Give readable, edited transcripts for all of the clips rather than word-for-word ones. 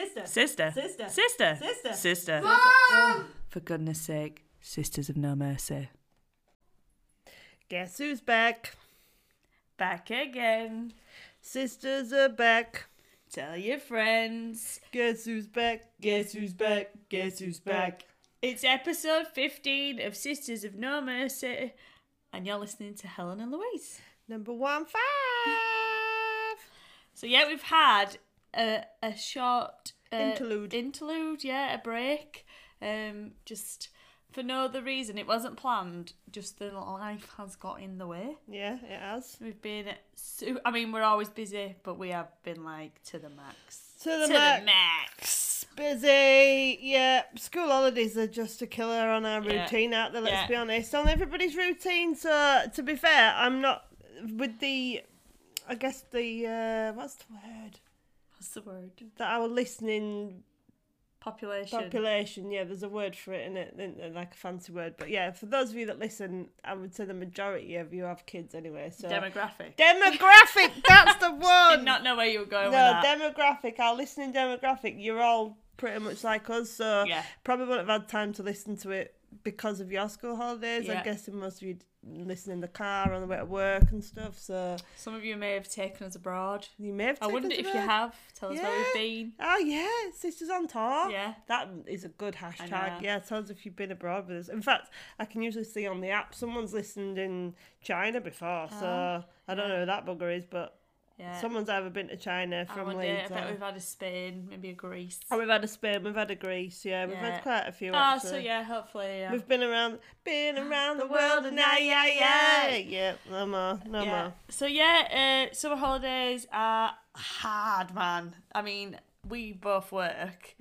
Sister. For goodness sake, Sisters of No Mercy. Guess who's back? Back again. Sisters are back. Tell your friends. Guess who's back? Guess who's back? Guess who's back? It's episode 15 of Sisters of No Mercy, and you're listening to Helen and Louise. Number 15. So yeah, we've had a short Interlude, a break. Just for no other reason. It wasn't planned. Just the life has got in the way. Yeah, it has. We've been we're always busy, but we have been like to the max. To the max. Busy. Yeah, school holidays are just a killer on our routine, aren't they? Let's be honest. On everybody's routine. So to be fair, I'm not with the. I guess the what's the word? What's the word? That our listening population. Yeah, there's a word for it, like a fancy word. But yeah, for those of you that listen, I would say the majority of you have kids anyway. So demographic. That's the one. Did not know where you were going. No, with that. Demographic. Our listening demographic. You're all pretty much like us. So probably wouldn't have had time to listen to it because of your school holidays. Yeah. I'm guessing most of you listen in the car on the way to work and stuff. So some of you may have taken us abroad. You may have. I wonder if you have. Tell us where we've been. Oh yeah, Sisters on Tour. Yeah, that is a good hashtag. Yeah, tell us if you've been abroad with us. In fact, I can usually see on the app someone's listened in China before. So I don't know who that bugger is, but. Yeah. Someone's either been to China from Leeds. I bet we've had a Spain, maybe a Greece. Oh, we've had a Spain, we've had a Greece, we've had quite a few. So hopefully, we've been around the world, and yeah, no more. So summer holidays are hard, man. I mean, we both work,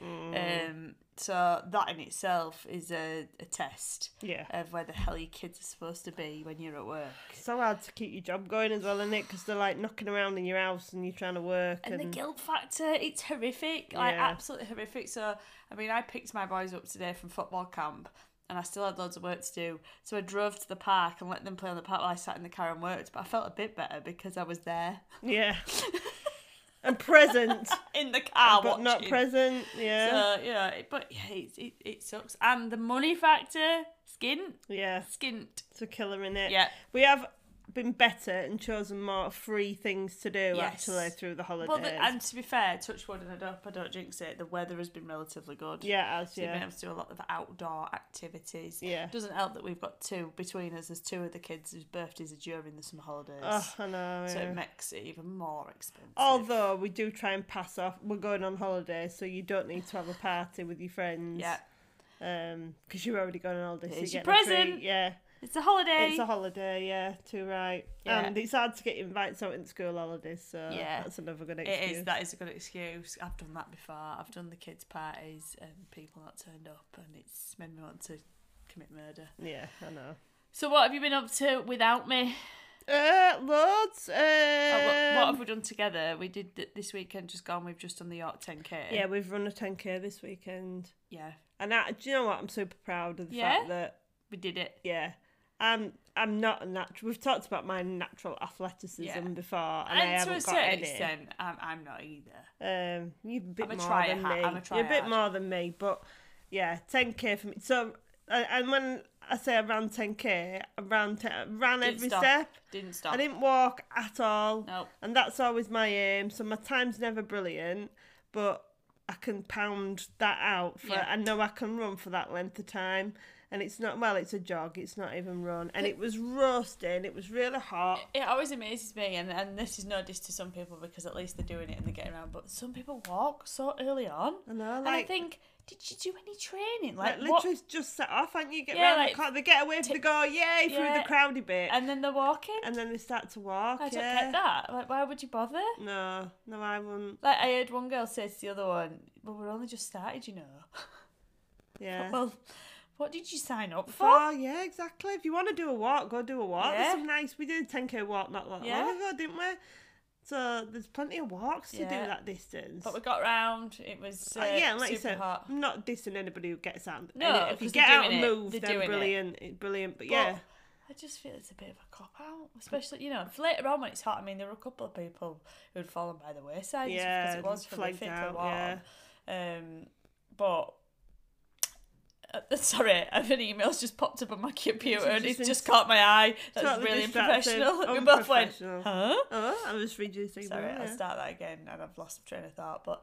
so that in itself is a test of where the hell your kids are supposed to be when you're at work. So hard to keep your job going as well, isn't it? Because they're like knocking around in your house and you're trying to work. And the guilt factor, it's horrific, absolutely horrific. So, I mean, I picked my boys up today from football camp and I still had loads of work to do. So I drove to the park and let them play on the park while I sat in the car and worked. But I felt a bit better because I was there. Yeah. And present in the car, but watching. Not present. Yeah. So it sucks. And the money factor, skint. It's a killer in it. Yeah, we have been better and chosen more free things to do actually through the holidays. Well, and to be fair, touch wood and I don't jinx it, the weather has been relatively good. Yeah, so we've been able to do a lot of outdoor activities. Yeah, it doesn't help that we've got two between us. There's two of the kids whose birthdays are during the summer holidays. Oh, I know. So it makes it even more expensive. Although we do try and pass off, we're going on holiday, so you don't need to have a party with your friends. Yeah. Because you're already going on holiday. It's so you your present. Yeah. It's a holiday. It's a holiday, yeah, too right. Yeah. And it's hard to get invites out in school holidays, so that's another good excuse. It is, that is a good excuse. I've done that before. I've done the kids' parties and people not turned up and it's made me want to commit murder. Yeah, I know. So what have you been up to without me? Loads. What have we done together? We did this weekend just gone, we've just done the York 10k. Yeah, we've run a 10k this weekend. Yeah. And do you know what? I'm super proud of the fact that we did it. Yeah. I'm not a natural. We've talked about my natural athleticism before, and I haven't got any. To a certain extent, I'm not either. You're a bit more than me. You're a bit more than me, but yeah, 10k for me. So, and when I say I ran 10k, I ran every step. Didn't stop. I didn't walk at all. No. And that's always my aim. So my time's never brilliant, but I can pound that out. I know I can run for that length of time. And it's not, it's a jog, it's not even run. And it was roasting, it was really hot. It always amazes me, and this is no diss to some people because at least they're doing it and they're getting around, but some people walk so early on. I know, and I think, did you do any training? Like literally just set off, and you get around the car, they get away, they go, yay, through the crowdy bit. And then they're walking. And then they start to walk, I don't get that. Like, why would you bother? No, I wouldn't. Like, I heard one girl say to the other one, well, we're only just started, you know. Yeah. Well... What did you sign up for? Oh, yeah, exactly. If you want to do a walk, go do a walk. There's some nice... We did a 10k walk not long ago, didn't we? So there's plenty of walks to do that distance. But we got round. It was like super you said, hot. I'm not dissing anybody who gets out. No, if you get out and move, then brilliant. But yeah. I just feel it's a bit of a cop-out. Especially, for later on when it's hot. I mean, there were a couple of people who'd fallen by the wayside. Yeah, because it was horrific out, warm. But sorry, an email's just popped up on my computer and it's just caught my eye. That's totally really unprofessional. We both went, huh? Oh, I was reducing. Sorry, I'll start that again, and I've lost my train of thought. But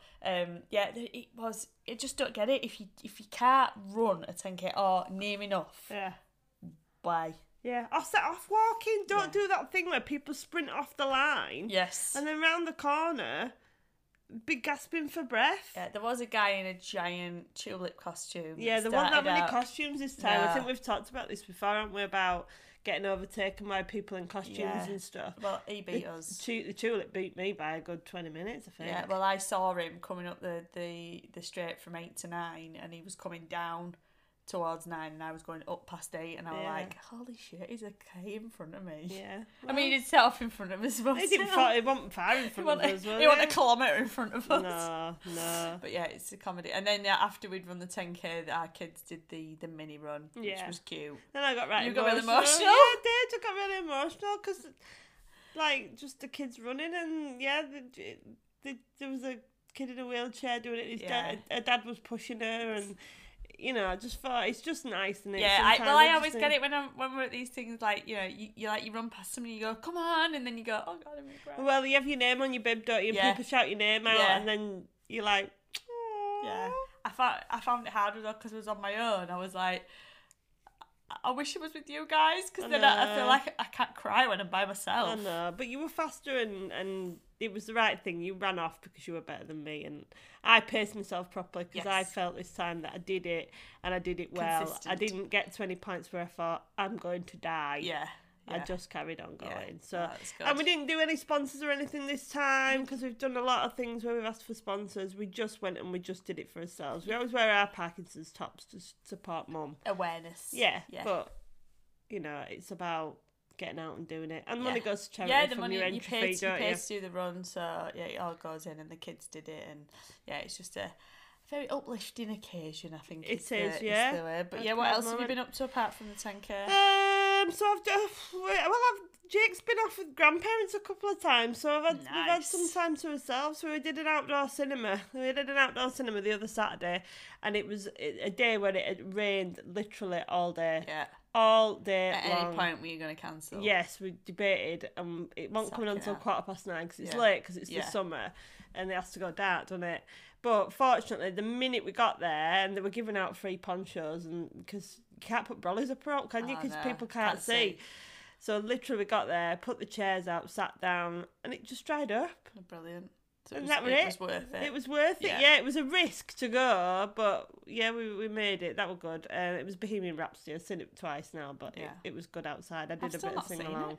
it just don't get it. If you can't run a 10k or near enough, why? Yeah, or set off walking. Don't do that thing where people sprint off the line. Yes. And then round the corner, be gasping for breath. Yeah, there was a guy in a giant tulip costume. Yeah, there weren't that many costumes this time. I think we've talked about this before, haven't we? About getting overtaken by people in costumes and stuff. Well, he beat us. The tulip beat me by a good 20 minutes, I think. Yeah, well, I saw him coming up the straight from 8 to 9, and he was coming down towards 9, and I was going up past 8, and I was like, holy shit, he's a K in front of me. Yeah. Well, I mean, he did set off in front of us. But he wasn't far in front of us, He wasn't a kilometre in front of us. No. But yeah, it's a comedy. And then after we'd run the 10k, our kids did the mini run, which was cute. Then I got really emotional. Yeah, I did. I got really emotional because, like, just the kids running, and there was a kid in a wheelchair doing it. Her dad was pushing her, and I just thought it's just nice, isn't it? Yeah, I always get it when we're at these things, like, you run past somebody, you go, come on, and then you go, oh God, I'm gonna cry. Well, you have your name on your bib, don't you? And people shout your name out, and then you're like, aww. Yeah. I found it harder though because I was on my own. I was like, I wish it was with you guys, because then I feel like I can't cry when I'm by myself. I know, but you were faster, and it was the right thing. You ran off because you were better than me, and I paced myself properly because I felt this time that I did it, and I did it well. Consistent. I didn't get to any points where I thought, I'm going to die. Yeah. I just carried on going. And we didn't do any sponsors or anything this time, because we've done a lot of things where we've asked for sponsors. We just went and we just did it for ourselves. We always wear our Parkinson's tops to support Mum. Awareness. Yeah. But, it's about getting out and doing it. And money goes to charity from your entry fee, don't you? You pay to do the run, so it all goes in, and the kids did it, and it's just a very uplifting occasion, I think. It is, the way. But what else have you been up to apart from the 10k? So Jake's been off with grandparents a couple of times, so we've had some time to ourselves. So we did an outdoor cinema. The other Saturday, and it was a day where it had rained literally all day. Yeah. All day long. At any point were you going to cancel? Yes, we debated, and it won't come on until 9:15 because it's late, because it's the summer, and it has to go dark, doesn't it? But fortunately, the minute we got there, and they were giving out free ponchos, and because you can't put brollies up, can you? Because people can't see. So literally, we got there, put the chairs out, sat down, and it just dried up. Brilliant. So it was worth it. It was worth it. Yeah, it was a risk to go, but we made it. That was good. It was Bohemian Rhapsody. I've seen it twice now, but it was good outside. I did a bit of sing along.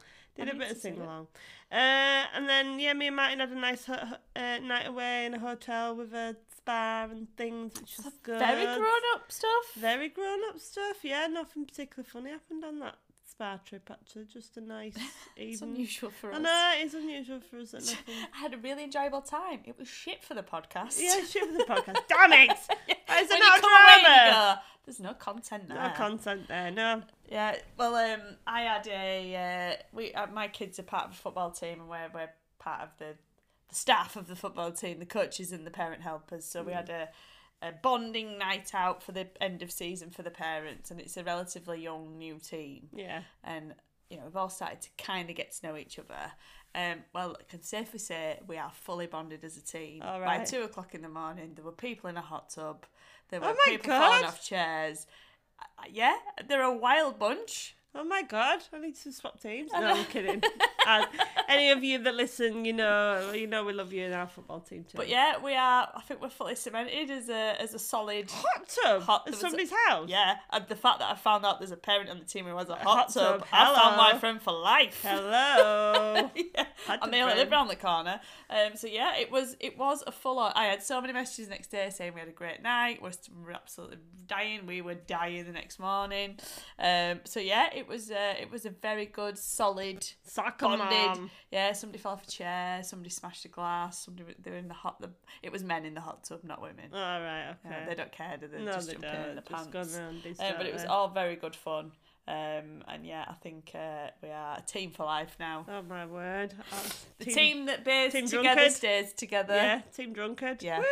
And then me and Martin had a nice night away in a hotel with a spa and things, which was good. Very grown up stuff. Yeah, nothing particularly funny happened on that spa trip, actually. Just a nice even. It's unusual for us. I know, it is unusual for us. I had a really enjoyable time. It was shit for the podcast. Yeah, shit for the podcast. Damn it! Why is it not drama? There's no content there. No content there, no. Yeah, well, I had my kids are part of a football team, and we're part of the staff of the football team, the coaches and the parent helpers. So we had a bonding night out for the end of season for the parents, and it's a relatively young new team. Yeah. And we've all started to kind of get to know each other. Well, I can safely say we are fully bonded as a team. All right. By 2:00 in the morning, there were people in a hot tub. There were people falling off chairs. Yeah, they're a wild bunch. Oh my God, I need to swap teams. No, I'm kidding. Any of you that listen, we love you in our football team too. But yeah, I think we're fully cemented as a solid hot tub at somebody's house. Yeah, and the fact that I found out there's a parent on the team who has a hot tub. I found my friend for life. Hello. Yeah, and they only live around the corner. So yeah, it was a full on. I had so many messages the next day saying we had a great night. We're absolutely dying. We were dying the next morning. So yeah, it was a very good, solid, bonded. Yeah, somebody fell off a chair. Somebody smashed a glass. They were in the hot. It was men in the hot tub, not women. All right, okay. They don't care, do they? No, just they jumping don't. in the just pants. But it was all very good fun. And yeah, I think we are a team for life now. Oh my word! The team that bathes together stays together. Yeah, Team Drunkard. Yeah. Woo!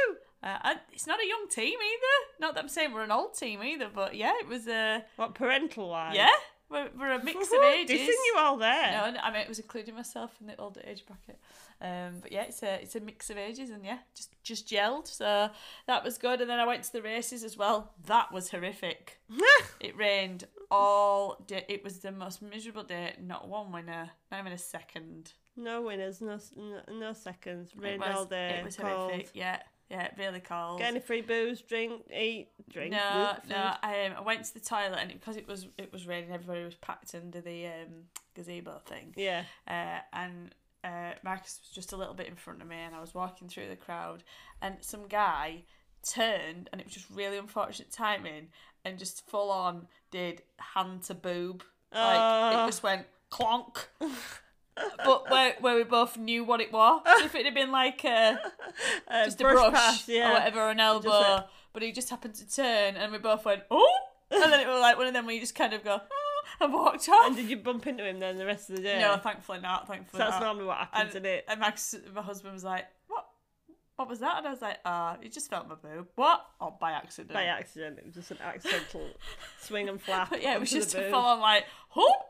And it's not a young team either. Not that I'm saying we're an old team either, but yeah, it was What, parental-wise? Yeah, we're a mix of ages. Dissing you all there. No, I mean, it was including myself in the older age bracket. But yeah, it's a mix of ages, and yeah, just gelled. So that was good. And then I went to the races as well. That was horrific. It rained all day. It was the most miserable day. Not one winner. Not even a second. No winners. No seconds. Rained all day. It was cold. horrific. Yeah, really cold. Get any free booze? Drink. No. I went to the toilet, and because it was raining, everybody was packed under the gazebo thing. Yeah. And Marcus was just a little bit in front of me, and I was walking through the crowd, and some guy turned, and it was just really unfortunate timing, and just full on did hand to boob. Like it just went clonk. But where we both knew what it was. If it had been like just a brush pass, or whatever, an elbow, but he just happened to turn, and we both went, oh! And then it was like one of them where you just kind of go, and walked off. And did you bump into him then the rest of the day? No, thankfully not. So that's normally what happens, isn't it? And my husband was like, what was that? And I was like, he just felt my boob. What? Oh, by accident. By accident. It was just an accidental swing and flap. But yeah, it was just a full on like, whoop!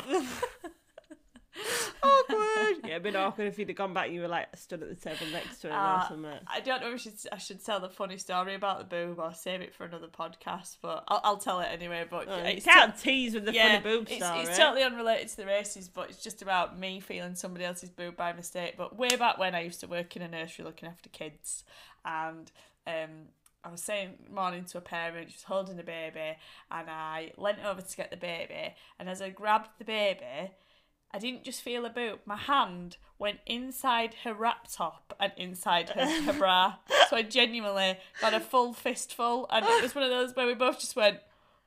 Awkward. Yeah, it'd been awkward if you'd have gone back and you were like stood at the table next to him or something. I don't know if I should tell the funny story about the boob or save it for another podcast, but I'll tell it anyway. But you can't tease with the funny boob story. It's totally unrelated to the races, but it's just about me feeling somebody else's boob by mistake. But way back when I used to work in a nursery looking after kids, and I was saying morning to a parent, she was holding a baby, and I leant over to get the baby, and as I grabbed the baby, I didn't just feel a boob. My hand went inside her wrap top and inside her bra. So I genuinely got a full fistful, and it was one of those where we both just went,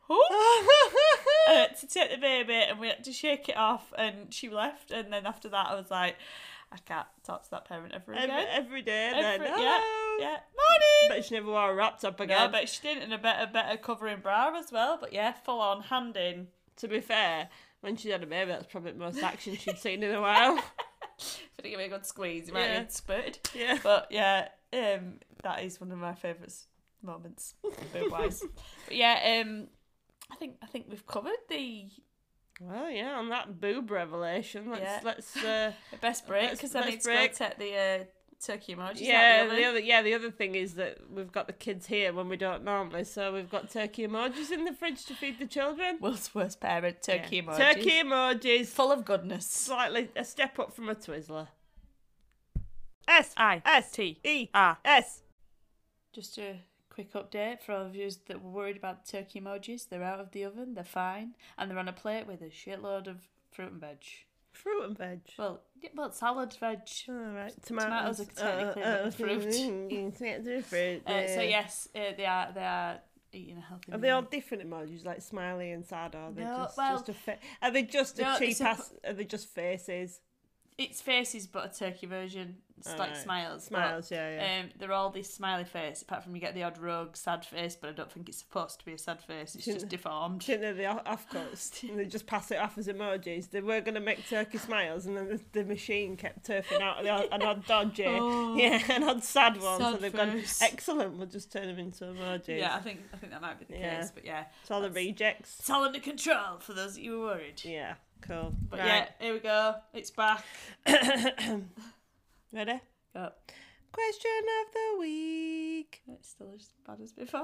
to take the baby, and we had to shake it off, and she left. And then after that, I was like, I can't talk to that parent ever again. Every day, then. Hello. Yeah. Morning. Bet she never wore a wrap top again. Yeah, but she didn't, and a better covering bra as well. But yeah, full on hand in. To be fair, when she had a baby, that's probably the most action she'd seen in a while. If it didn't give me a good squeeze, you might have spurted. Yeah. But yeah, that is one of my favourite moments, boob-wise. But yeah, I think we've covered the... Well, yeah, on that boob revelation, let's the best break, because I need to go take the turkey emojis. The other thing is that we've got the kids here when we don't normally, so we've got turkey emojis in the fridge to feed the children. World's worst parent, turkey emojis. Turkey emojis. Full of goodness. Slightly a step up from a Twizzler. S-I-T-E-R-S. Just a quick update for all of you that were worried about the turkey emojis. They're out of the oven, they're fine, and they're on a plate with a shitload of fruit and veg. Fruit and veg? Well, salad veg. All right. Tomatoes are technically fruit. So yes, they are eating a healthy meal. Are they all different emojis, like smiley and sad, or are they are they just faces? It's faces, but a turkey version. It's like smiles. Smiles, yeah. They're all this smiley face, apart from you get the odd rogue sad face, but I don't think it's supposed to be a sad face. It's just deformed. Shouldn't they the offcuts? And they just pass it off as emojis. They were going to make turkey smiles, and then the machine kept turfing out an odd dodgy, an odd sad one. So they've gone, excellent, we'll just turn them into emojis. Yeah, I think that might be the case, but yeah. It's all the rejects. It's all under control for those of you who were worried. Yeah. Cool. But yeah, here we go. It's back. Ready? Go. Question of the week. It's still as bad as before.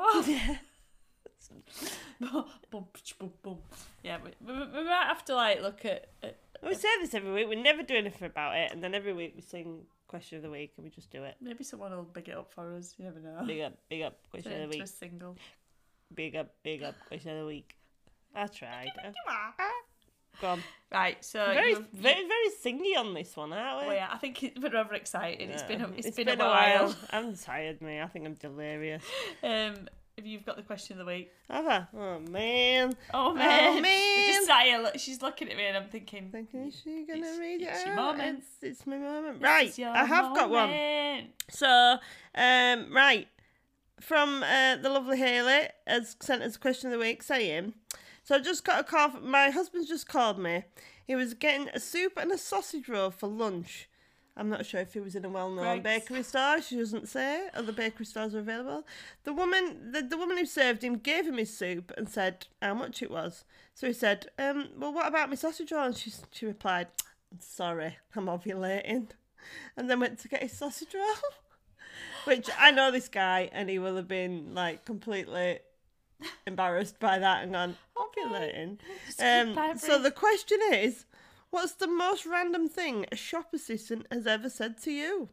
Boom. Yeah, we might have to look at. We say this every week. We never do anything about it, and then every week we sing question of the week, and we just do it. Maybe someone will big it up for us. You never know. Big up. Question of the week. A single. Big up. Question of the week. I tried. Go on. Right, so very singy on this one, aren't we? Well, yeah, I think we're overexcited. Yeah. It's been a while. I'm tired, mate. I think I'm delirious. Have you've got the question of the week? Have I? Oh man. We just sat here. She's looking at me, and I'm thinking, is she gonna read it? It's your moment. It's my moment. Right, I have got one. So, right, from the lovely Hayley has sent us a question of the week saying. So I just got a call. My husband's just called me. He was getting a soup and a sausage roll for lunch. I'm not sure if he was in a well-known bakery store. She doesn't say. Other bakery stores are available. The woman who served him gave him his soup and said how much it was. So he said, well, what about my sausage roll? And she replied, sorry, I'm ovulating. And then went to get his sausage roll. Which, I know this guy, and he will have been, like, completely embarrassed by that and gone, ovulating. So the question is, what's the most random thing a shop assistant has ever said to you?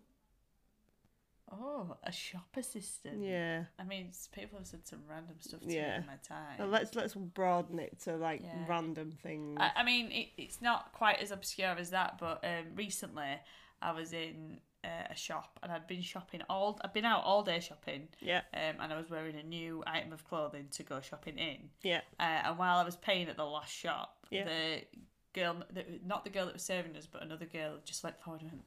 Oh, a shop assistant. Yeah. I mean, people have said some random stuff to me in my time. Well, let's broaden it to like random things. I mean, it's not quite as obscure as that, but recently I was in a shop and I'd been out all day shopping. Yeah. And I was wearing a new item of clothing to go shopping in. Yeah. And while I was paying at the last shop, the girl, not the girl that was serving us, but another girl just went forward and went,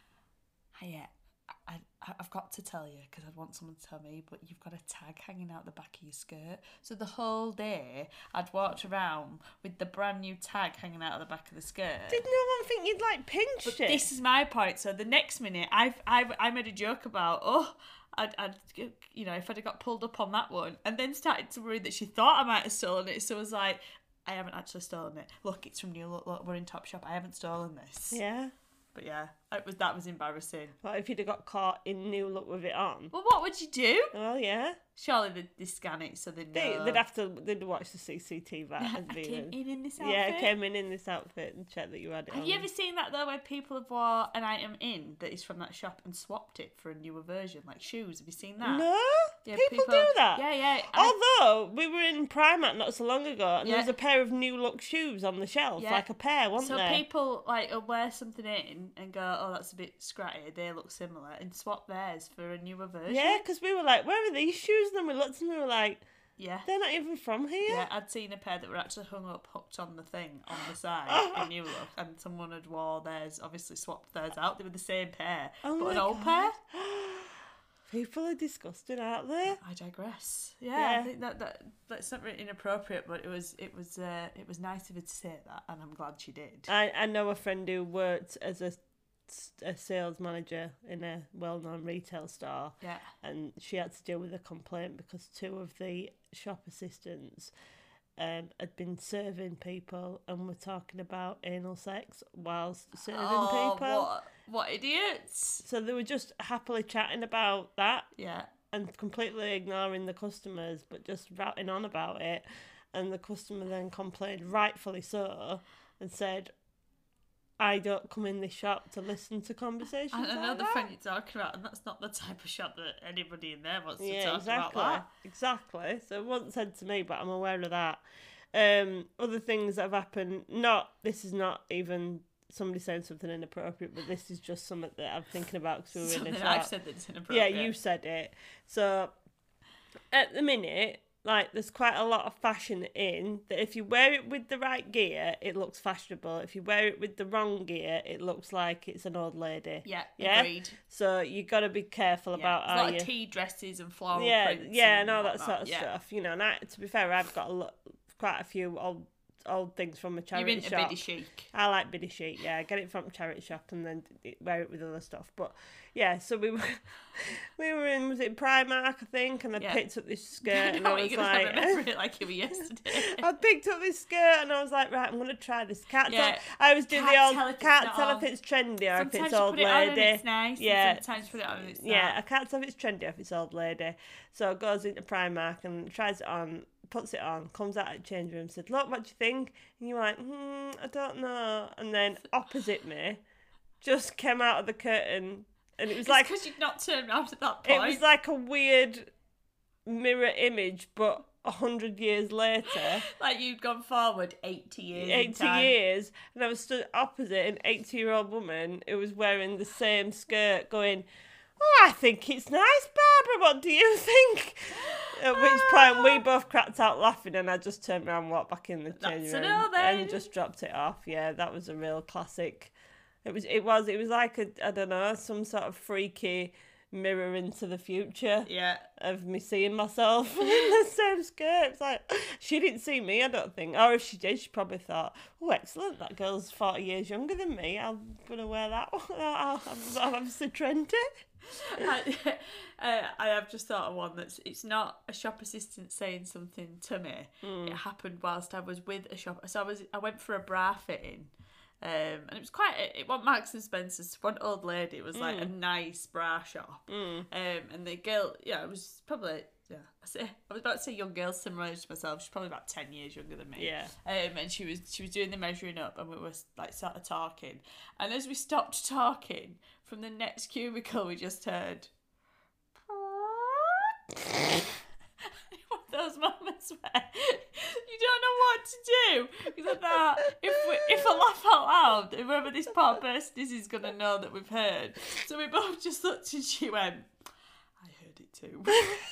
"Hiya, I've got to tell you because I want someone to tell me, but you've got a tag hanging out the back of your skirt." So the whole day I'd walked around with the brand new tag hanging out of the back of the skirt. Did no one think you'd like pinched it? This is my point. So the next minute I made a joke about, I'd you know, if I'd have got pulled up on that one, and then started to worry that she thought I might have stolen it. So I was like, I haven't actually stolen it. Look, it's from New Look, we're in Topshop. I haven't stolen this. Yeah. But yeah, that was embarrassing. What if you'd have got caught in New Look with it on? Well, what would you do? Oh, yeah. Surely they'd scan it so they'd know. They'd watch the CCTV. I came in this outfit. Yeah, I came in this outfit and checked that you had it on. Have you ever seen that, though, where people have wore an item in that is from that shop and swapped it for a newer version, like shoes? Have you seen that? No, yeah, people do that. Yeah. Although, we were in Primark not so long ago, and there was a pair of New Look shoes on the shelf, like a pair, wasn't there? So people, like, will wear something in and go, oh, that's a bit scratty, they look similar, and swap theirs for a newer version. Yeah, because we were like, where are these shoes? And then we looked and we were like, yeah, they're not even from here. Yeah, I'd seen a pair that were actually hooked on the thing on the side in New Look, and someone had wore theirs, obviously swapped theirs out. They were the same pair, but an old pair. People are disgusting, aren't they? I digress. Yeah. I think that's not really inappropriate, but it was nice of her to say that, and I'm glad she did. I know a friend who worked as a sales manager in a well-known retail store, and she had to deal with a complaint because two of the shop assistants had been serving people and were talking about anal sex whilst serving people. What idiots! So they were just happily chatting about that, and completely ignoring the customers, but just ratting on about it. And the customer then complained, rightfully so, and said, I don't come in this shop to listen to conversations. I know the friend you're talking about, and that's not the type of shop that anybody in there wants to talk about that. Exactly. So it wasn't said to me, but I'm aware of that. Other things that have happened, this is not even somebody saying something inappropriate, but this is just something that I'm thinking about because we were in a shop. I've said that it's inappropriate. Yeah, you said it. So at the minute, like, there's quite a lot of fashion in that if you wear it with the right gear, it looks fashionable. If you wear it with the wrong gear, it looks like it's an old lady. Yeah, agreed. So you got to be careful about how you... a lot of tea dresses and floral prints. Yeah, and all that sort of stuff. You know, and to be fair, I've got quite a few old things from a charity shop. You're into biddy chic. I like biddy chic, yeah. I get it from a charity shop and then wear it with other stuff. But yeah, so we were in, was it Primark, I think, and I picked up this skirt and I was like, remember it like it was yesterday. I picked up this skirt and I was like, right, I'm going to try this. I was doing the old, can't tell if it's trendy or if it's old lady. Sometimes you put it on and it's nice, and sometimes you put it on and it's not. Yeah, I can't tell if it's trendy or if it's old lady. So it goes into Primark and tries it on, puts it on, comes out of the change room, said, look, what do you think? And you're like, I don't know. And then opposite me just came out of the curtain, and it was like... because you'd not turned around at that point. It was like a weird mirror image, but 100 years later. Like you'd gone forward 80 years 80 years, and I was stood opposite an 80-year-old woman who was wearing the same skirt going, oh, I think it's nice, Barbara, what do you think? At which point we both cracked out laughing, and I just turned around and walked back in the changing room and just dropped it off. Yeah, that was a real classic. It was like I don't know, some sort of freaky mirror into the future. Yeah. Of me seeing myself in the same skirt. It's like, she didn't see me, I don't think. Or if she did, she probably thought, oh, excellent, that girl's 40 years younger than me. I'm going to wear that one. I'm obviously trendy. I have just thought of one it's not a shop assistant saying something to me. It happened whilst I was with a shop. So I went for a bra fitting. And it was it wasn't Marks and Spencer's. One old lady. It was like a nice bra shop. And the girl, it was probably, I was about to say young girl, similar to myself. She's probably about 10 years younger than me. Yeah. And she was doing the measuring up, and we were like sort of talking. And as we stopped talking, from the next cubicle, we just heard. Those moments where you don't know what to do, because I thought if I laugh out loud, whoever this poor person is going to know that we've heard. So we both just looked and she went, I heard it too.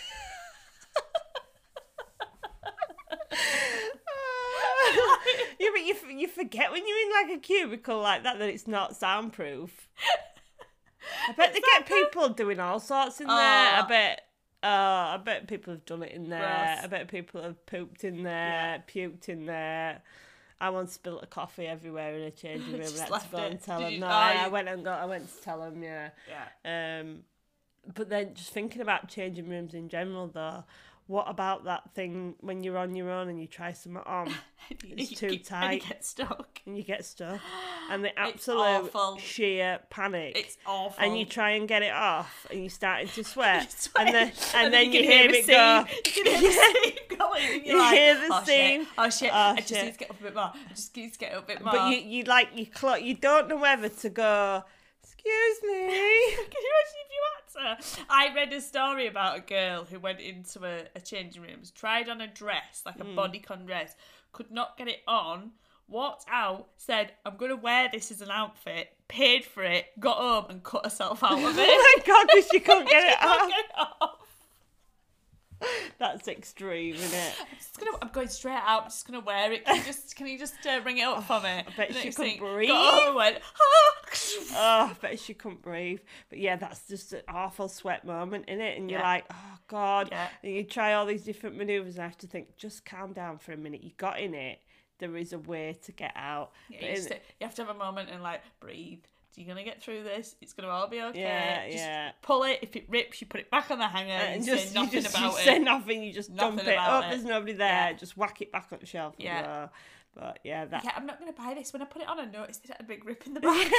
Yeah, but you forget when you're in like a cubicle like that it's not soundproof. I bet they get people doing all sorts in there. I bet people have done it in there. Gross. I bet people have pooped in there, puked in there. I once spilled a coffee everywhere in a changing room and had to go and tell them. No, I went to tell them, Yeah. But then just thinking about changing rooms in general, though, what about that thing when you're on your own and you try something on? It's too tight. And you get stuck. And the absolute sheer panic. It's awful. And you try and get it off and you're starting to sweat. And then you hear it go. You can hear the steam going. You hear the steam. Oh shit. I just need to get up a bit more. But you don't know whether to go, excuse me. Can you imagine if you had to? I read a story about a girl who went into a changing room, tried on a dress, like a bodycon dress, could not get it on, walked out, said, I'm going to wear this as an outfit, paid for it, got home and cut herself out of it. Oh my God, because she couldn't get it off. That's extreme, isn't it? I'm going straight out. I'm just gonna wear it. Can you just ring it up for me? I bet she couldn't breathe. Went, I bet she couldn't breathe. But yeah, that's just an awful sweat moment, isn't it? And you're like, oh God. Yeah. And you try all these different manoeuvres and I have to think, just calm down for a minute. You got in it. There is a way to get out. Yeah, you have to have a moment and like breathe. You're going to get through this. It's going to all be okay. Just pull it. If it rips, you put it back on the hanger and say nothing about it. You say nothing. You just dump it up. There's nobody there. Yeah. Just whack it back on the shelf. Yeah. But yeah, that. Yeah, I'm not going to buy this. When I put it on, I noticed it had a big rip in the back.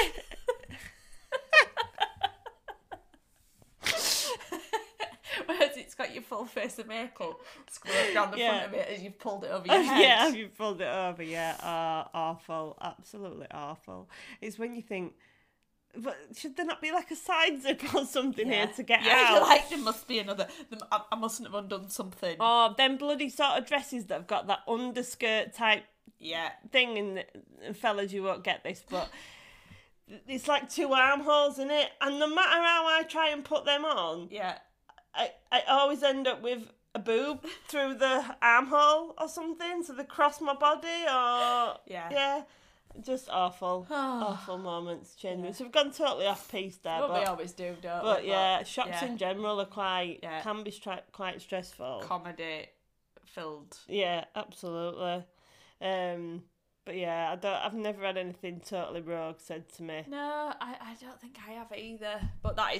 Whereas it's got your full face of makeup scrubbed down the front of it as you've pulled it over your head. Yeah, you've pulled it over. Yeah, awful. Absolutely awful. It's when you think, but should there not be like a side zip or something here to get out? Yeah, you're like, there must be another. I mustn't have undone something. Oh, them bloody sort of dresses that have got that underskirt type thing in the fellas, you won't get this, but it's like 2 armholes in it, and no matter how I try and put them on, I always end up with a boob through the armhole or something, so they cross my body, or just awful moments. Changing. So we've gone totally off piece there. But we always do, don't we? But shops in general are can be quite stressful. Comedy filled. Yeah, absolutely. But yeah, I've never had anything totally rogue said to me. No, I don't think I have either. But that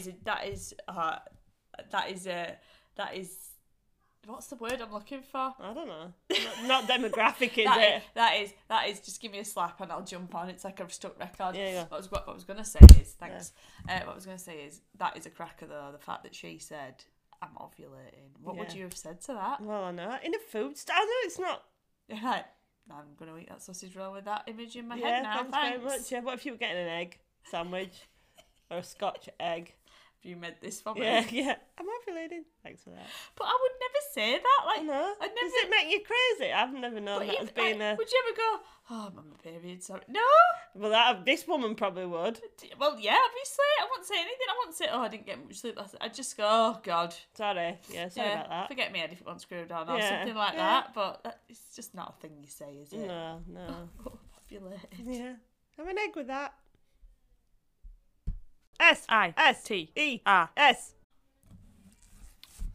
is what's the word I'm looking for? I don't know. Not demographic, is it? That is just give me a slap and I'll jump on. It's like a stuck record. Yeah. What I was gonna say is thanks. Yeah. What I was gonna say is that is a cracker though. The fact that she said I'm ovulating. What would you have said to that? Well, I know in a food style. I know it's not. You're like, I'm gonna eat that sausage roll with that image in my head now. Thanks very much. Yeah. What if you were getting an egg sandwich or a Scotch egg? You made this for me. Yeah. I'm ovulating. Thanks for that. But I would never say that. Like, no. Does it make you crazy? I've never known that as being a. Would you ever go, oh, I'm on my period, sorry? No. Well, this woman probably would. Well, yeah, obviously. I wouldn't say anything. I wouldn't say, oh, I didn't get much sleep last night. I'd just go, oh, God. Sorry. Yeah, sorry about that. Forget me head if it wants screwed on or something like that. But it's just not a thing you say, is it? No. Ovulated. Yeah. Have an egg with that. S-I-T-E-R-S.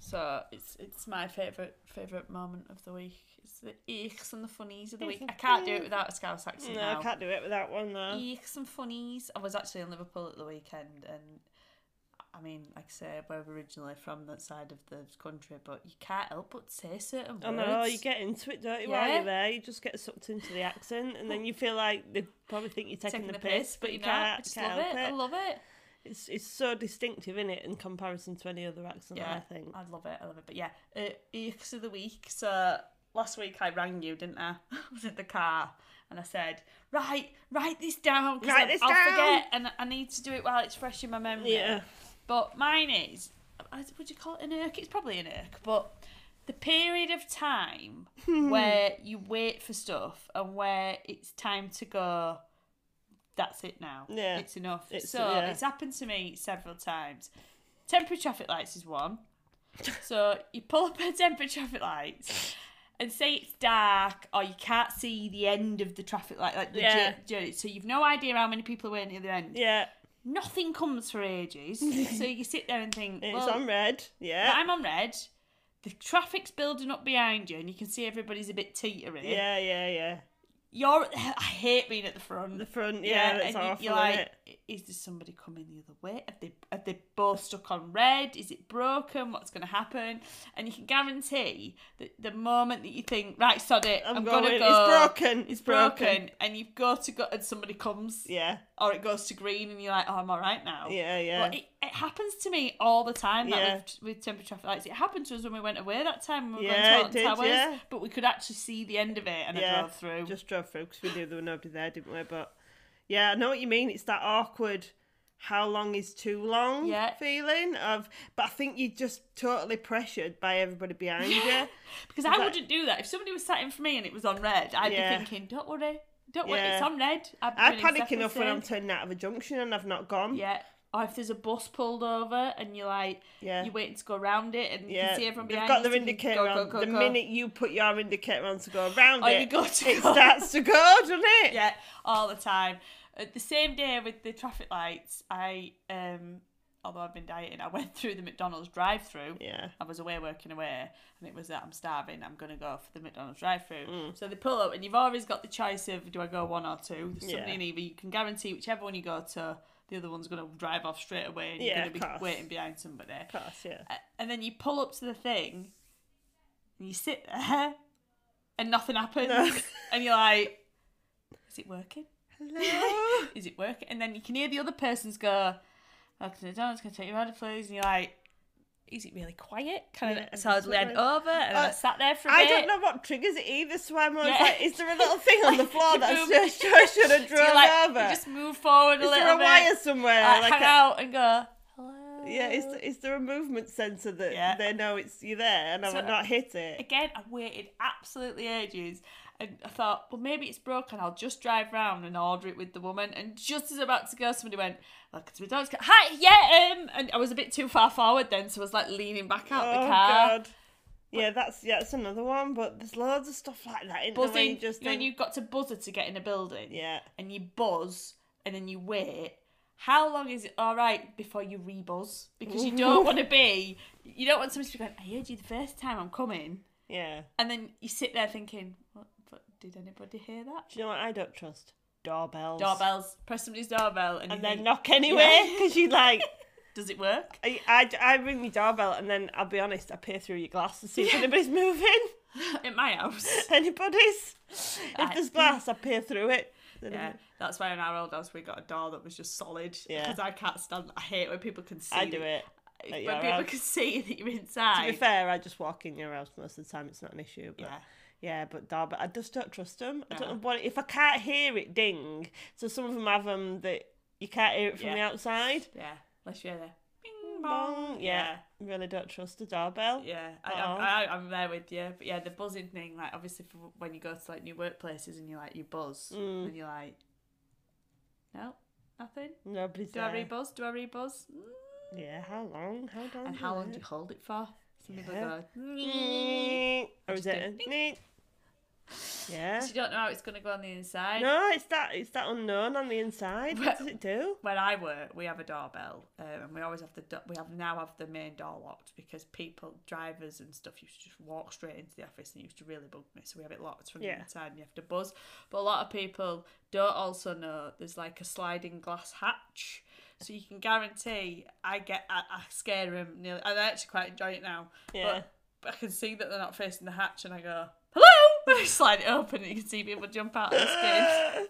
So it's my favourite moment of the week. It's the eeks and the funnies of the week. I can't do it without a Scouse accent now. I can't do it without one though. Eeks and funnies. I was actually in Liverpool at the weekend, and I mean, like I say, we're originally from that side of the country, but you can't help but say certain words. I know, you get into it, don't you, while you're there? You just get sucked into the accent, and then you feel like they probably think you're taking the piss, but you can't. I just love it. I love it. It's so distinctive, isn't it, in comparison to any other accent, I think. I love it. But yeah, eeks of the week. So last week I rang you, didn't I? I was in the car, and I said, write this down, because I'll forget, and I need to do it while it's fresh in my memory. Yeah. But mine is, would you call it an irk? It's probably an irk, but the period of time where you wait for stuff and where it's time to go, that's it now. Yeah. It's enough. It's happened to me several times. Temporary traffic lights is one. So you pull up at temporary traffic lights and say it's dark or you can't see the end of the traffic light, like the journey. So you've no idea how many people are waiting at the end. Yeah. Nothing comes for ages. So you sit there and think, it's on red. Yeah. I'm on red. The traffic's building up behind you and you can see everybody's a bit teetery. Yeah. I hate being at the front. That's awful, you're like, is there somebody coming the other way? Have they both stuck on red? Is it broken? What's going to happen? And you can guarantee that the moment that you think, right, sod it, I'm going to go. It's broken. And you've got to go, and somebody comes. Yeah. Or it goes to green, and you're like, oh, I'm all right now. Yeah. But it happens to me all the time. With temporary traffic lights. It happened to us when we went away that time. When we were going to Alton Towers, but we could actually see the end of it, and I drove through. Just drove through because we knew there was nobody there, didn't we? But yeah, I know what you mean. It's that awkward, how long is too long feeling of. But I think you're just totally pressured by everybody behind you. Because I wouldn't do that if somebody was sat in for me and it was on red. I'd be thinking, don't worry, it's on red. I panic enough when I'm turning out of a junction and I've not gone. Yeah. Or if there's a bus pulled over and you're like, you're waiting to go around it and you can see everyone behind you. They've got their indicator on. The minute you put your indicator on to go around it, it starts to go, doesn't it? Yeah, all the time. The same day with the traffic lights, although I've been dieting, I went through the McDonald's drive-through. Yeah. I was working away, and it was that I'm starving, I'm going to go for the McDonald's drive-through. So they pull up, and you've always got the choice of, do I go one or two? There's something in either. You can guarantee whichever one you go to, the other one's going to drive off straight away, and you're going to be waiting behind somebody. Of course, yeah. And then you pull up to the thing, and you sit there, and nothing happens. No. And you're like, is it working? Hello? Is it working? And then you can hear the other person's go, okay, Donald's going to take your order, please. And you're like, is it really quiet? So I leaned over and I sat there for a bit. I don't know what triggers it either, so I'm always like, is there a little thing on the floor that I should have drove over? You just move forward a little bit. Is there a wire somewhere? Hang out and go, hello. Yeah, is there a movement sensor that they know you're there and I've not hit it? Again, I waited absolutely ages. And I thought, well, maybe it's broken. I'll just drive round and order it with the woman. And just as I was about to go, somebody went, look, it's McDonald's. Hi, yeah. And I was a bit too far forward then, so I was like leaning back out the car. God. Yeah, that's another one. But there's loads of stuff like that. Buzzing. When you've got to buzzer to get in a building. Yeah. And you buzz and then you wait. How long is it all right before you rebuzz? Because you don't want somebody to be going, I heard you the first time I'm coming. Yeah. And then you sit there thinking, what? Did anybody hear that? Do you know what I don't trust? Doorbells. Press somebody's doorbell and then knock anyway because you like. Does it work? I ring my doorbell and then I'll be honest, I peer through your glass to see if anybody's moving. At my house. Anybody's. If there's glass, I peer through it. Yeah, that's why in our old house we got a door that was just solid. Yeah. Because I can't stand. I hate when people can see. I do it. When people can see that you're inside. To be fair, I just walk in your house most of the time. It's not an issue. But yeah, but doorbell, I just don't trust them. I don't know what if I can't hear it ding. So some of them have them that you can't hear it from the outside. Yeah, unless you're there. Bing bong. Yeah, really don't trust the doorbell. Yeah, I'm there with you. But yeah, the buzzing thing, like obviously for when you go to like new workplaces and you buzz and you're like, no, nothing. Nobody's there. Do I rebuzz? Yeah, how long? And how long do you hold it for? Some people go, or is it? Yeah. So you don't know how it's going to go on the inside. No, it's that unknown on the inside. What does it do? Where I work, we have a doorbell, and we always have now have the main door locked because drivers and stuff used to just walk straight into the office and it used to really bug me. So we have it locked from the inside and you have to buzz. But a lot of people don't also know there's like a sliding glass hatch. So you can guarantee I scare them nearly. I actually quite enjoy it now. Yeah. But I can see that they're not facing the hatch, and I go, hello! And I slide it open, and you can see people jump out of the skin.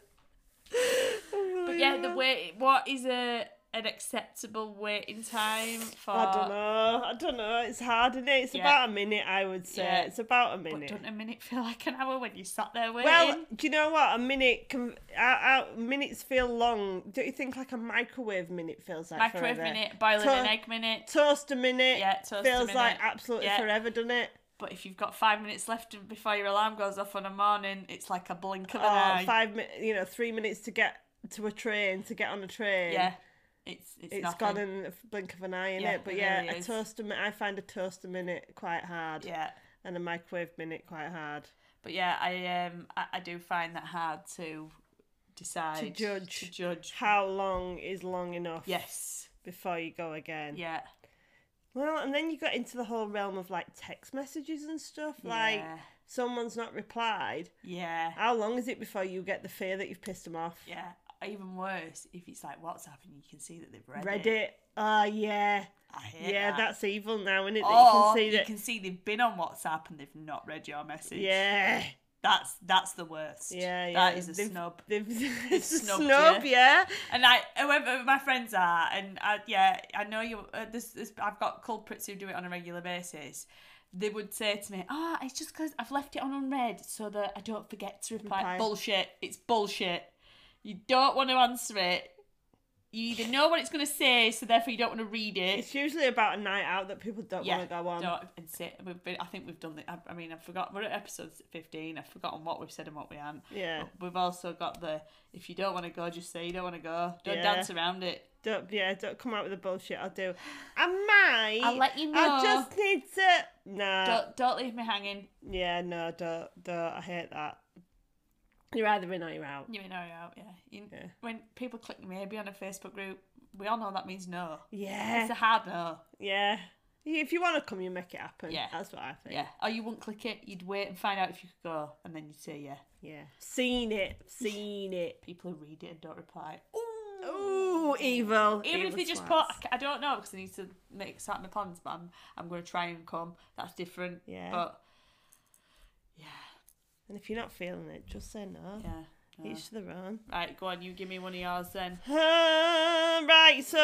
But yeah, what is an acceptable waiting time for? I don't know. It's hard, isn't it? It's about a minute, I would say. Yeah. It's about a minute. But doesn't a minute feel like an hour when you sat there waiting? Well, do you know what? A minute minutes feel long. Don't you think like a microwave minute feels like microwave forever? Minute, boiling an egg minute. Toaster minute. Yeah, toaster feels minute. like absolutely forever, doesn't it? But if you've got 5 minutes left before your alarm goes off in the morning, it's like a blink of an eye. 5 minutes, 3 minutes to get to a train, to get on a train. Yeah. It's gone in a blink of an eye, innit? But yeah, really I find a toaster minute quite hard. Yeah. And a microwave minute quite hard. But yeah, I do find that hard to decide. To judge how long is long enough. Yes. Before you go again. Yeah. Well, and then you got into the whole realm of like text messages and stuff. Yeah. Like someone's not replied. Yeah. How long is it before you get the fear that you've pissed them off? Yeah. Even worse, if it's like WhatsApp and you can see that they've read it. Oh, yeah. I hate that. That's evil now, isn't it? Or you can see they've been on WhatsApp and they've not read your message. Yeah. That's the worst. Yeah. That is a snub. It's a snub, yeah. And whoever my friends are, and I know you. I've got culprits who do it on a regular basis. They would say to me, it's just because I've left it on unread so that I don't forget to reply. Bullshit. It's bullshit. You don't want to answer it. You either know what it's going to say, so therefore you don't want to read it. It's usually about a night out that people don't want to go on. I think we've done it. I mean, I forgot. We're at episode 15. I've forgotten what we've said and what we haven't. Yeah. But we've also got if you don't want to go, just say you don't want to go. Don't dance around it. Don't come out with the bullshit. I'll I'll let you know. I just need to. No. Don't leave me hanging. Yeah, no, don't. I hate that. You're either in or you're out. You're in or you're out, yeah. When people click maybe on a Facebook group, we all know that means no. Yeah. It's a hard no. Yeah. If you want to come, you make it happen. Yeah. That's what I think. Yeah. Or you wouldn't click it, you'd wait and find out if you could go, and then you'd say yeah. Yeah. Seen it. People who read it and don't reply. Ooh, evil. Even if they just put, I don't know, because I need to start my plans, but I'm going to try and come. That's different. Yeah. But, yeah. And if you're not feeling it, just say no. Yeah. No. Each to their own. Right, go on, you give me one of yours then. Right, so,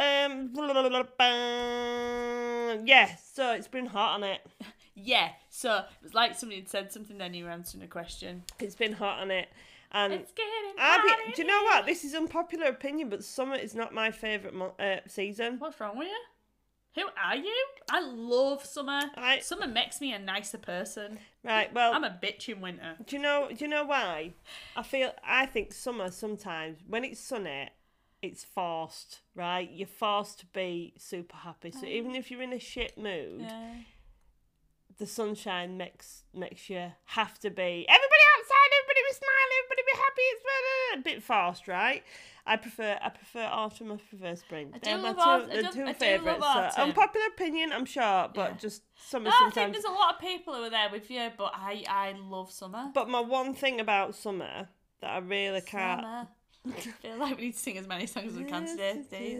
yeah, so it's been hot on it. Yeah, so it was like somebody had said something, then you were answering a question. It's been hot on it. And it's getting hot. do you know what? This is unpopular opinion, but summer is not my favourite season. What's wrong with you? Who are you? I love summer. Summer makes me a nicer person. Right, well, I'm a bitch in winter. Do you know why? I think summer sometimes when it's sunny, it's forced, right? You're forced to be super happy. So even if you're in a shit mood, the sunshine makes you have to be everybody outside, everybody be smiling, everybody be happy. It's a bit forced, right? I prefer autumn. I prefer spring. They're my two favourites. So, unpopular opinion, I'm sure, but just summer sometimes. I think there's a lot of people who are there with you, but I love summer. But my one thing about summer that I really can't. I feel like we need to sing as many songs as we can today.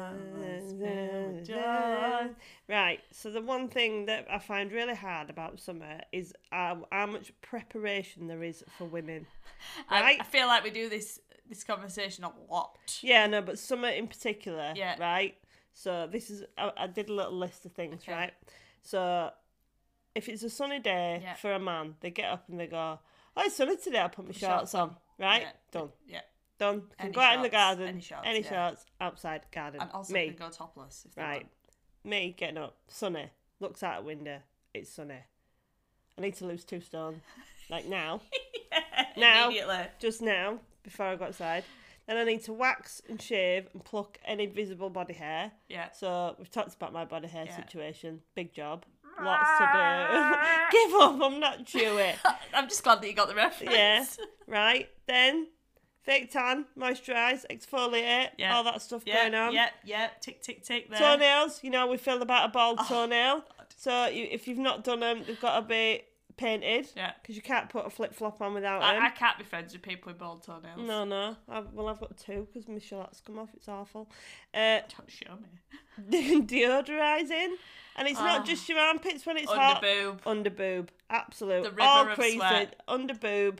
Right, so the one thing that I find really hard about summer is how much preparation there is for women. Right? I feel like we do this conversation a lot. Yeah, no, but summer in particular, right? So this is, I did a little list of things, right? So if it's a sunny day for a man, they get up and they go, oh, it's sunny today, I'll put my shorts on, right? Yeah. Done. Yeah. Done. Can go out in the garden. Any shorts outside garden. And also me. Can go topless. If right. Me getting up, sunny, looks out a window, it's sunny. I need to lose 2 stone. Like now. Now. Immediately. Just now, before I go outside. Then I need to wax and shave and pluck any visible body hair. Yeah. So we've talked about my body hair situation. Big job. Lots to do. Give up, I'm not Chewy. I'm just glad that you got the reference. Yeah, right. Then, fake tan, moisturise, exfoliate, all that stuff going on. Yeah. Tick, tick, tick there. Toenails, you know, we feel about a bald toenail. God. So if you've not done them, they've got to be painted. Yeah. Because you can't put a flip-flop on without them. I can't be friends with people with bald toenails. No. I've got 2 because my shellacs come off. It's awful. Don't show me. Deodorising. And it's not just your armpits when it's hot. Under boob. Absolute. The river of sweat. Under boob.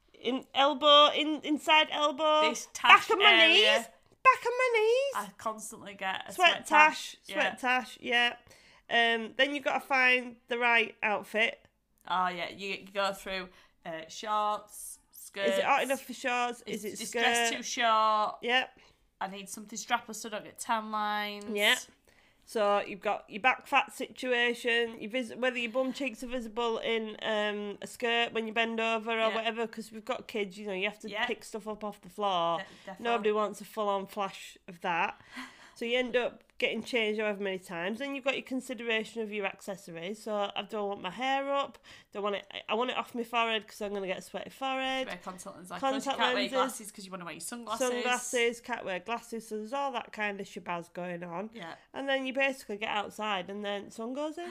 Inside elbow. This tash back of my area. knees. Back of my knees. I constantly get a sweat tash. Sweat tash, yeah. Then you've got to find the right outfit. Oh, yeah. You go through shorts, skirts. Is it hot enough for shorts? Is it skirt? Dress too short? Yep. I need something strapless so I don't get tan lines. Yep. So you've got your back fat situation, whether your bum cheeks are visible in a skirt when you bend over or whatever, because we've got kids, you know, you have to pick stuff up off the floor. Nobody wants a full-on flash of that. So you end up getting changed however many times. Then you've got your consideration of your accessories. So I don't want my hair up. I want it off my forehead because I'm going to get a sweaty forehead. Wear contact lenses. You can't wear glasses because you want to wear your sunglasses. Can't wear glasses. So there's all that kind of shabazz going on. Yeah. And then you basically get outside and then sun goes in.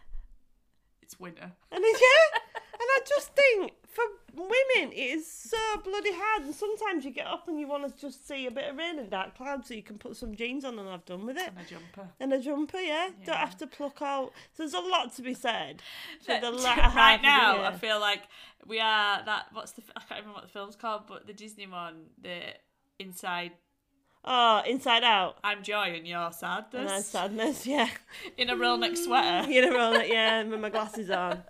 It's winter. And I just think for women it is so bloody hard, and sometimes you get up and you want to just see a bit of rain and dark clouds so you can put some jeans on and have done with it. And a jumper, yeah. Don't have to pluck out. So there's a lot to be said for the latter half right now. Of the year. I feel like we are that. I can't remember what the film's called, but the Disney one, the Inside. Oh, Inside Out. I'm joy and you're sadness. And I'm sadness, yeah. In a roll neck sweater. In a roll neck, yeah, with my glasses on.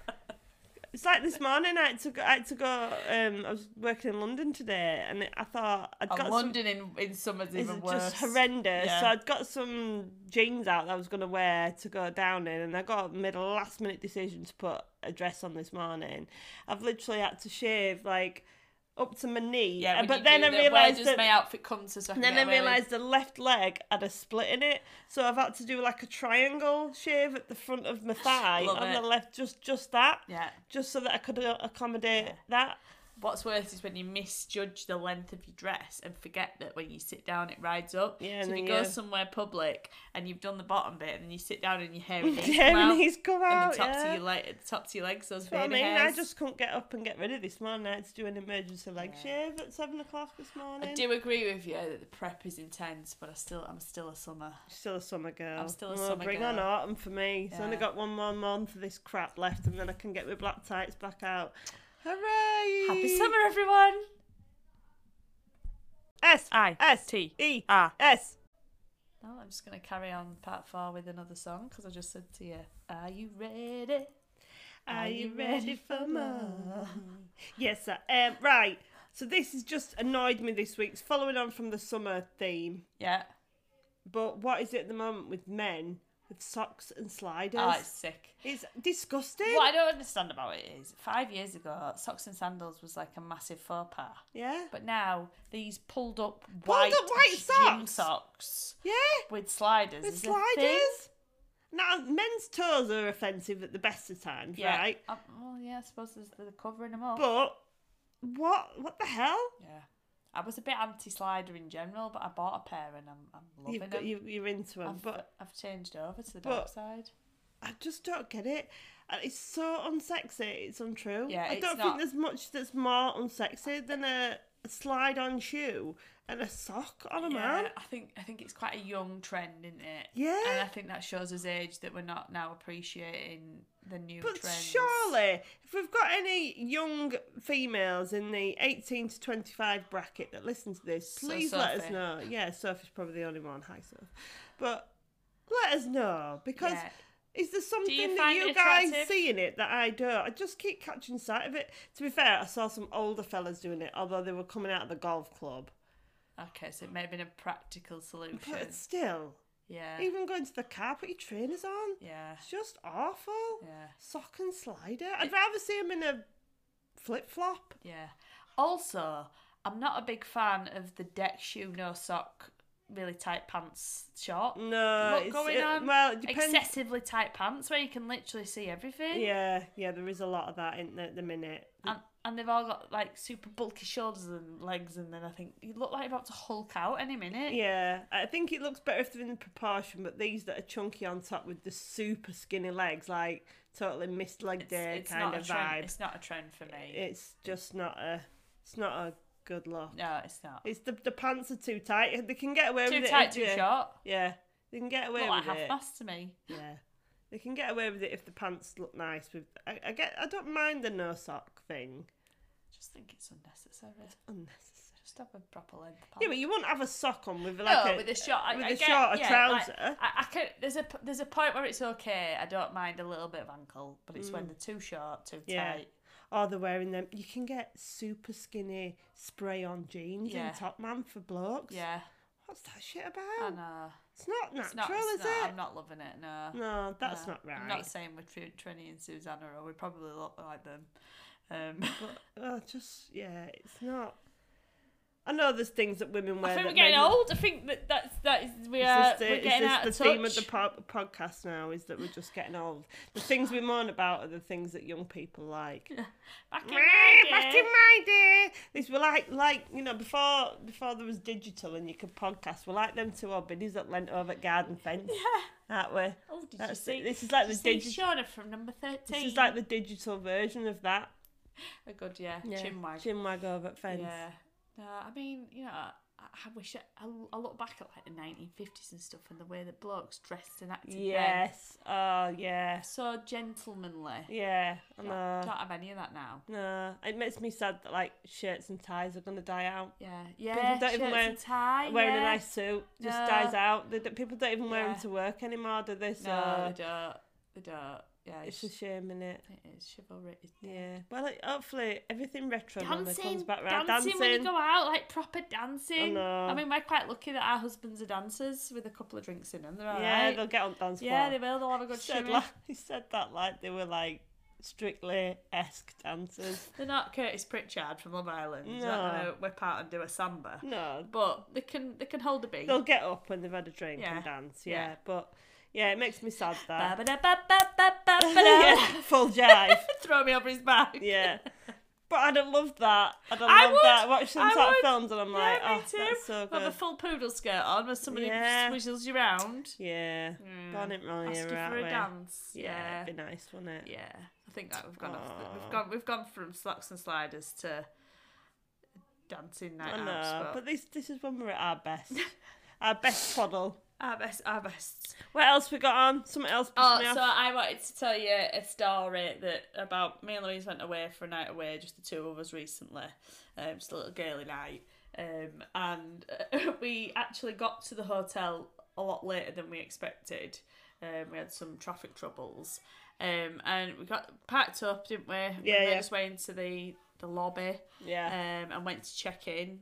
It's like this morning I had to go I was working in London today and I thought I'd got London in summer's even worse. It's just horrendous. Yeah. So I'd got some jeans out that I was going to wear to go down in, and I made a last minute decision to put a dress on this morning. I've literally had to shave like up to my knee. Yeah, but then I realised that my outfit comes so I can then I realised the left leg had a split in it, so I've had to do like a triangle shave at the front of my thigh on the left, just that. Yeah. Just so that I could accommodate that. What's worse is when you misjudge the length of your dress and forget that when you sit down it rides up. Yeah, so if you go somewhere public and you've done the bottom bit and then you sit down and your hair and knees come out. And the top to your legs, those faded hairs. I just couldn't get up and get ready this morning. I had to do an emergency leg shave at 7 o'clock this morning. I do agree with you that the prep is intense, but I'm still a summer. Still a summer girl. I'm still a summer girl. Bring on autumn for me. It's only got one more month of this crap left and then I can get my black tights back out. Hooray! Happy summer, everyone! S-I-S-T-E-R-S. Well, I'm just going to carry on part 4 with another song because I just said to you, are you ready? Are you ready for more? Yes, I am. Right, so this has just annoyed me this week. It's following on from the summer theme. Yeah. But what is it at the moment with men? With socks and sliders. Oh, it's sick. It's disgusting. What I don't understand about it is 5 years ago, socks and sandals was like a massive faux pas. Yeah. But now, these pulled up white gym socks. Yeah. With sliders. With sliders. Now, men's toes are offensive at the best of times, right? Well, yeah, I suppose they're covering them up. But, what the hell? Yeah. I was a bit anti-slider in general, but I bought a pair and I'm loving them. You're into them. I've changed over to the dark side. I just don't get it. It's so unsexy. It's untrue. Yeah, I don't think there's much that's more unsexy than a slide-on shoe and a sock on a man. I think it's quite a young trend, isn't it? Yeah. And I think that shows us age that we're not now appreciating the new trends. But surely, if we've got any young females in the 18 to 25 bracket that listen to this, please let us know. Yeah, Sophie's probably the only one. Hi, Soph. But let us know, because... Yeah. Is there something that you guys see in it that I don't? I just keep catching sight of it. To be fair, I saw some older fellas doing it, although they were coming out of the golf club. Okay, so it may have been a practical solution. But still. Yeah. Even going to the car, put your trainers on. Yeah. It's just awful. Yeah. Sock and slider. I'd rather see them in a flip-flop. Yeah. Also, I'm not a big fan of the deck shoe, no sock really tight pants shot No, look going on. Well, it depends. Excessively tight pants where you can literally see everything. Yeah, there is a lot of that in the minute. And they've all got like super bulky shoulders and legs, and then I think you look like you're about to Hulk out any minute. Yeah, I think it looks better if they're in proportion, but these that are chunky on top with the super skinny legs, like totally missed leg day kind of vibe. It's not a trend for me. It's just not a good look. No, it's not. It's the pants are too tight. They can get away with it. Too tight, too short. Yeah, they can get away with like it. half mast to me. Yeah, they can get away with it if the pants look nice. I don't mind the no sock thing. I just think it's unnecessary. It's unnecessary. Just have a proper length pants. Yeah, but you wouldn't have a sock on with with a shorter trouser. Like, I can. There's a point where it's okay. I don't mind a little bit of ankle, but it's when they're too short, too tight. Or they're wearing them. You can get super skinny spray-on jeans in Top Man for blokes. Yeah. What's that shit about? I know. It's not natural, is it? I'm not loving it, no. No, that's not right. I'm not saying we're Trini and Susanna, or we probably look like them. But, it's not... I know there's things that women wear. I think we're getting old. I think we're getting out of touch. The theme of the podcast now is that we're just getting old. The things we moan about are the things that young people like. Back in my day, these were like before there was digital and you could podcast. We're like them two old biddies that leant over at garden fence. Yeah, aren't we? Oh, did you see? This is like the digital. Shauna from number 13. This is like the digital version of that. A good chinwag. Chinwag over at fence. Yeah. No, I mean, I wish I look back at like the 1950s and stuff and the way that blokes dressed and acted. Yes. Oh, yeah. So gentlemanly. Yeah. I know. Don't have any of that now. No. It makes me sad that like shirts and ties are going to die out. Yeah. Yeah. People don't even wearing a nice suit just dies out. People don't even wear them to work anymore, do they? So no, they don't. Yeah, it's a shame, innit? It is. Chivalry is dead. Yeah. Well, hopefully everything retro comes back round. Dancing when you go out, like proper dancing. I mean, we're quite lucky that our husbands are dancers with a couple of drinks in them. They're all right. They'll get on dance floor. Yeah, they will. They'll have a good shimmy. He said that like they were like Strictly-esque dancers. They're not Curtis Pritchard from Love Island. No. They're not going to whip out and do a samba. No. But they can hold a beat. They'll get up when they've had a drink and dance. Yeah. But yeah, it makes me sad that. Full jive. Throw me over his back. Yeah. But I don't love that. I don't love that. Watch some sort of films and I'm like, me too. That's so good. Have a full poodle skirt on where somebody swizzles you round. Yeah. Bonnet Molly. Ask you for a dance. Yeah. It'd be nice, wouldn't it? Yeah. I think that we've gone from slacks and sliders to dancing night out. But this is when we're at our best. Our best twaddle. Our best. What else we got on? Something else pissed me off. So I wanted to tell you a story about me and Louise went away for a night away, just the two of us recently. Just a little girly night. And we actually got to the hotel a lot later than we expected. We had some traffic troubles. And we got packed up, didn't we? We made our way into the lobby. Yeah. And went to check in.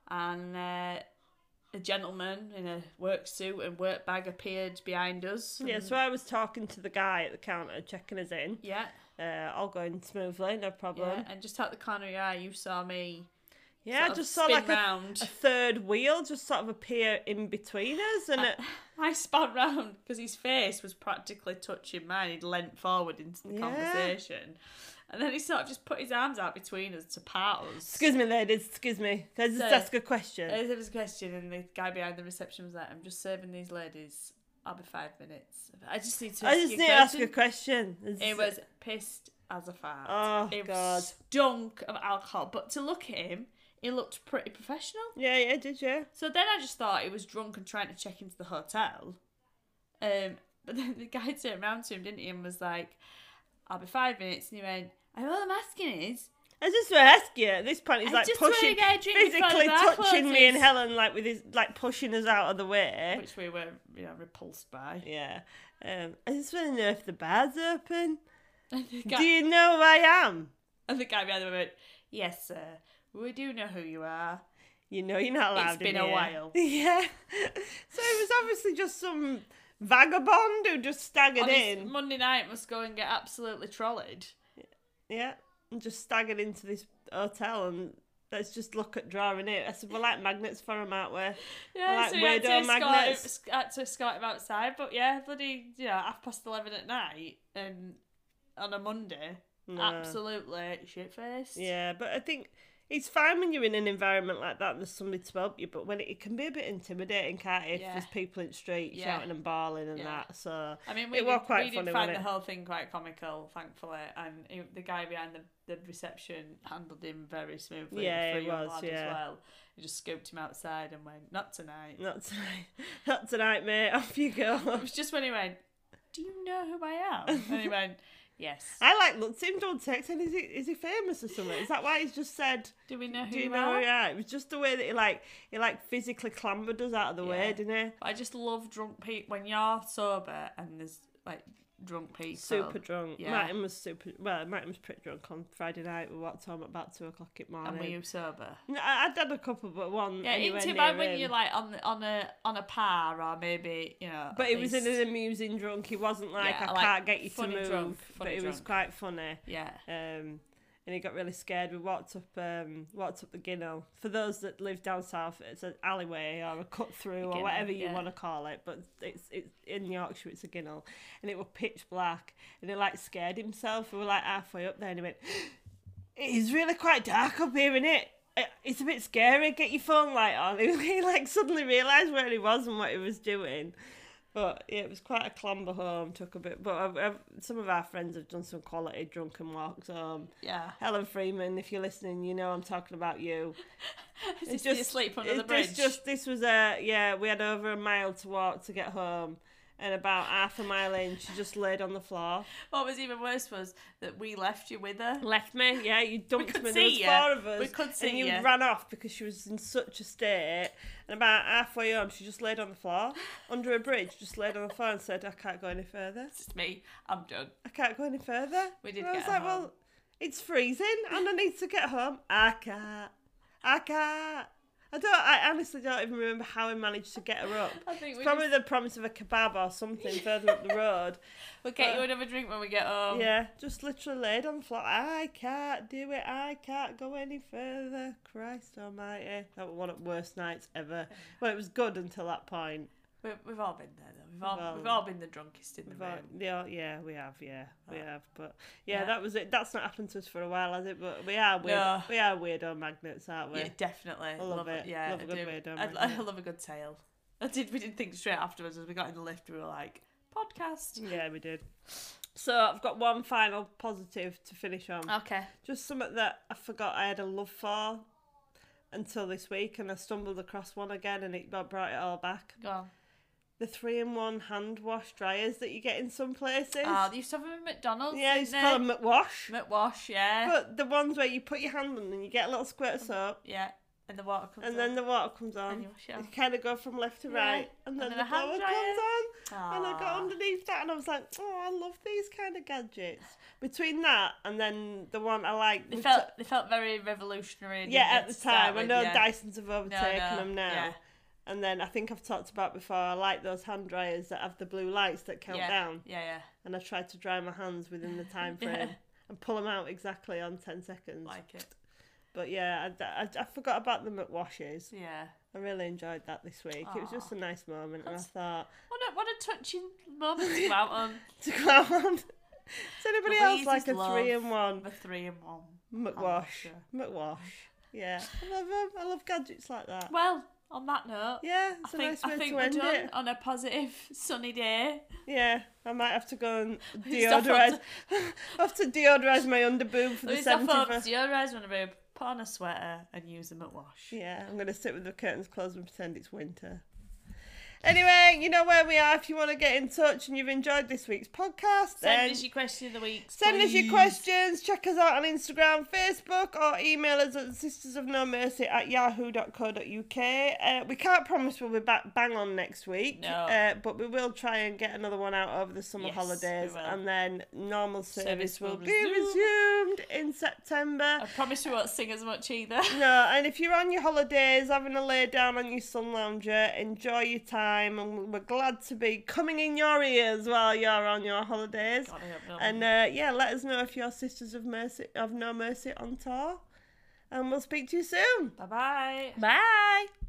And a gentleman in a work suit and work bag appeared behind us. Yeah, so I was talking to the guy at the counter, checking us in. Yeah. All going smoothly, no problem. Yeah, and just out the corner of your eye, you saw me. Yeah, I just saw like a third wheel just sort of appear in between us. And I spun round because his face was practically touching mine. He'd leant forward into the conversation. And then he sort of just put his arms out between us to part us. Excuse me, ladies, excuse me. Can I just ask a question? There was a question, and the guy behind the reception was like, I'm just serving these ladies. I'll be 5 minutes. I just need to ask a question. It was pissed as a fart. Oh, it God. Stunk of alcohol. But to look at him, he looked pretty professional. Yeah, did you? So then I just thought he was drunk and trying to check into the hotel. But then the guy turned around to him, didn't he, and was like, I'll be 5 minutes. And he went, all I'm asking is... I just want to ask you, at this point he's like pushing, physically touching me and Helen, like with his, like pushing us out of the way. Which we were, repulsed by. Yeah. I just want to know if the bar's open. Do you know who I am? And the guy behind him went, yes, sir. We do know who you are. You know you're not allowed. It's been a while. Yeah. So it was obviously just some vagabond who just staggered in. Monday night must go and get absolutely trolleyed. Yeah. And just staggered into this hotel and let's just look at drawing it. I said, we're like magnets for them, aren't we? Yeah, like so we had magnets. to escort him outside, but yeah, bloody, 11:30 at night and on a Monday, absolutely shit-faced. Yeah, but I think it's fine when you're in an environment like that and there's somebody to help you, but when it can be a bit intimidating, can't it? If there's people in the street shouting and bawling and that. So I mean, we did find the whole thing quite comical, thankfully, and the guy behind the reception handled him very smoothly. Yeah, he was. As well. He just scooped him outside and went, "Not tonight, not tonight, not tonight, mate. Off you go." It was just when he went, "Do you know who I am?" And he went, "Yes." I looked at him, don't text him. Is he famous or something? Is that why he's just said? Do we know who you you know? are? Yeah, it was just the way that he physically clambered us out of the way, didn't he? I just love drunk people when you're sober and there's like drunk people. Super drunk. Yeah. Martin was pretty drunk on Friday night. We walked home at about 2:00 in the morning. And were you sober? No, I'd had a couple, but one. Yeah, it's too bad when you're like on a par or maybe But it was in an amusing drunk. He wasn't like I can't get you to move. Drunk, but it was quite funny. Yeah. And he got really scared. We walked up the Ginnell. For those that live down south, it's an alleyway or a cut through or whatever you want to call it. But it's in Yorkshire. It's a Ginnell, and it was pitch black. And he scared himself. We were halfway up there, and he went, "It's really quite dark up here, isn't it? It's a bit scary. Get your phone light on." He suddenly realised where he was and what he was doing. But yeah, it was quite a clamber home. Took a bit, but some of our friends have done some quality drunken walks home. Yeah. Helen Freeman, if you're listening, you know I'm talking about you. It's just sleep under the bridge. This was we had over a mile to walk to get home. And about half a mile in, she just laid on the floor. What was even worse was that we left you with her. Left me, yeah. You dumped me. There was 4 of us. We could see you. And you ran off because she was in such a state. And about halfway home, she just laid on the floor, under a bridge, just laid on the floor and said, "I can't go any further. It's just me. I'm done. I can't go any further." We did and get I was like, home. "Well, it's freezing and I need to get home. I can't. I honestly don't even remember how we managed to get her up. I think it's probably the promise of a kebab or something further up the road. We'll get you another drink when we get home. Yeah, just literally laid on the floor. I can't do it. I can't go any further. Christ almighty. That was one of the worst nights ever. Well, it was good until that point. We've all been there, though. We've all been the drunkest in the room. Yeah, we have. We have. But that was it. That's not happened to us for a while, has it? But we are weird. No. We are weirdo magnets, aren't we? Yeah, definitely. I love it. Yeah, love a good weirdo magnet. I love a good tale. We didn't think straight afterwards as we got in the lift. We were like, podcast. Yeah, we did. So I've got one final positive to finish on. Okay. Just something that I forgot I had a love for until this week, and I stumbled across one again, and it brought it all back. Go on. The 3-in-1 hand wash dryers that you get in some places. Oh, they used to have them at McDonald's. Yeah, you used to call them McWash. McWash, yeah. But the ones where you put your hand on and you get a little squirt of soap. Yeah, and the water comes on. And then the water comes on. You kind of go from left to right. And then the blower comes on. Aww. And I got underneath that and I was like, oh, I love these kind of gadgets. Between that and then the one I like. They felt very revolutionary. Yeah, at the time. I know Dysons have overtaken them now. Yeah. And then I think I've talked about before, I like those hand dryers that have the blue lights that count down. Yeah. And I tried to dry my hands within the time frame and pull them out exactly on 10 seconds. Like it. But yeah, I forgot about the McWashes. Yeah. I really enjoyed that this week. Aww. It was just a nice moment, and I thought... What a touching moment to go out on. To go out on. Does anybody else like a 3-in-1? A 3-in-1. McWash. McWash. Yeah. I love them. I love gadgets like that. Well... On that note, it's a nice way to end it. On a positive, sunny day. Yeah, I might have to go and deodorise. I have to deodorise my underboob for the 71st. Deodorise my underboob, put on a sweater, and use them at wash. Yeah, I'm going to sit with the curtains closed and pretend it's winter. Anyway, you know where we are if you want to get in touch and you've enjoyed this week's podcast. Send us your question of the week. Send us your questions. Check us out on Instagram, Facebook, or email us at sistersofnomercy@yahoo.co.uk. We can't promise we'll be back bang on next week, but we will try and get another one out over the summer holidays, and then normal service will be resumed in September. I promise we won't sing as much either. No, and if you're on your holidays, having a lay down on your sun lounger, enjoy your time. And we're glad to be coming in your ears while you're on your holidays. God, I hope not. And let us know if you're Sisters of No Mercy on tour. and we'll speak to you soon. Bye-bye. Bye.